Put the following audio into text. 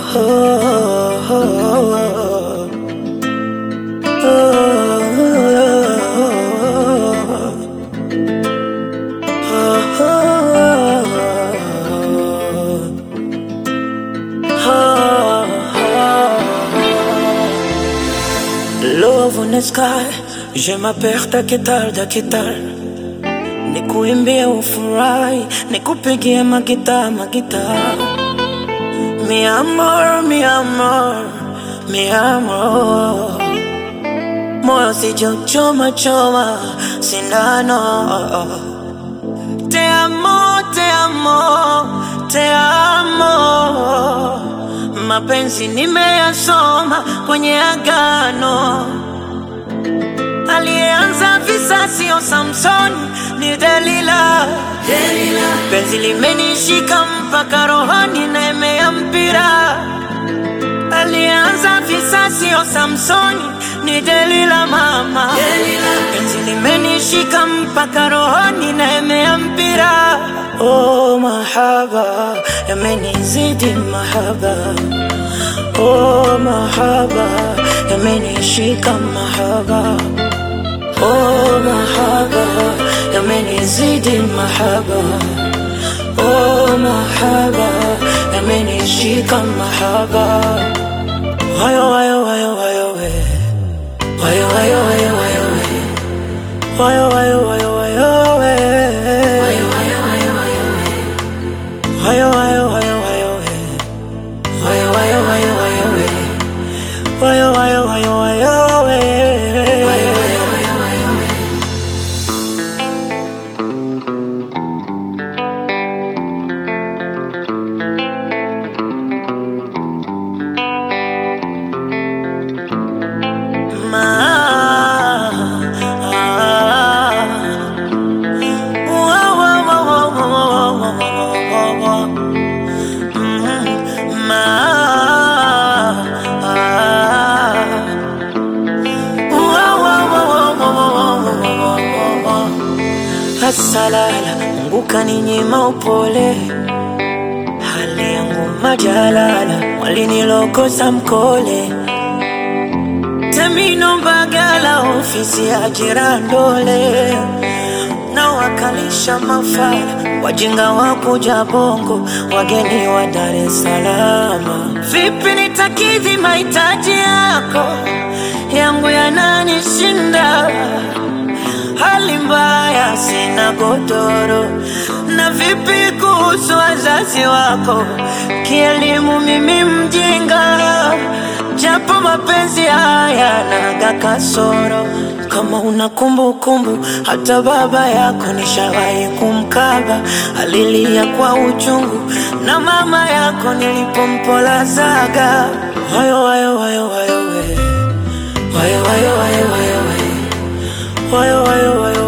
Love on the sky, je m'appelle Taketal. Nikuimbie ufurahi, nikupigie magita. Mi amor, mi amor, mi amor. Moyo sijochoma sindano. Te amo, te amo, te amo. Mapenzi nimeyasoma kwenye agano. Aliyeanza visa sio Samson, ni Delila. Penzi limenishika mpaka rohoni na imea mpira. Aliyeanza visa sio Samson, ni Delila mama. Penzi limenishika mpaka rohoni na imea mpira. Oh mahaba, yamenizidi mahaba. Oh mahaba, yamenishika mahaba. Oh mahaba, yamenizidi mahaba. Oh mahaba, yamenishika mahaba. Wayo wayo wayo wayo we. Wayo wayo wayo wayo we. Wayo wayo wayo wayo we. Wayo wayo wayo wayo we. Wayo wayo wayo wayo we. Wayo wayo wayo wayo we. Wayo wayo wayo wayo we. Asalala, Mungu kaninyima upole. Hali yangu majalala, walinilokosa mkole. Temino Mbagala, ofisi ya Jirandole. Na wakalisha mafala, wajinga wakuja Bongo, wageni wa Dar es Salaam. Vipi nitakidhi mahitaji yako, yangu yananishinda. Hali mbaya sina godoro. Na vipi kuhusu wazazi wako, kielimu mimi mjinga. Japo mapenzi haya naga kasoro. Kama una kumbukumbu, hata baba yako nishawahi kumkaba. Alilia kwa uchungu, na mama yako nilipompolazaga. Wayo wayo wayo wayo we. Wayo wayo wayo wayo we. Wayo wayo wayo